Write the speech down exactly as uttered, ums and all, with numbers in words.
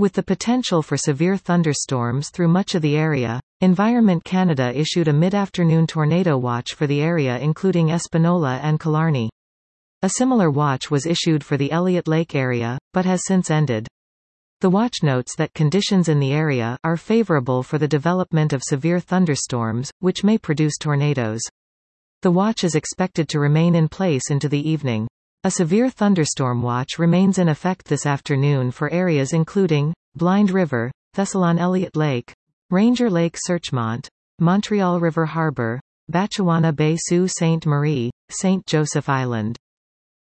With the potential for severe thunderstorms through much of the area, Environment Canada issued a mid-afternoon tornado watch for the area including Espanola and Killarney. A similar watch was issued for the Elliott Lake area, but has since ended. The watch notes that conditions in the area are favorable for the development of severe thunderstorms, which may produce tornadoes. The watch is expected to remain in place into the evening. A severe thunderstorm watch remains in effect this afternoon for areas including Blind River, Thessalon Elliott Lake, Ranger Lake Searchmont, Montreal River Harbor, Batchewana Bay Sault Ste. Marie, Saint Joseph Island.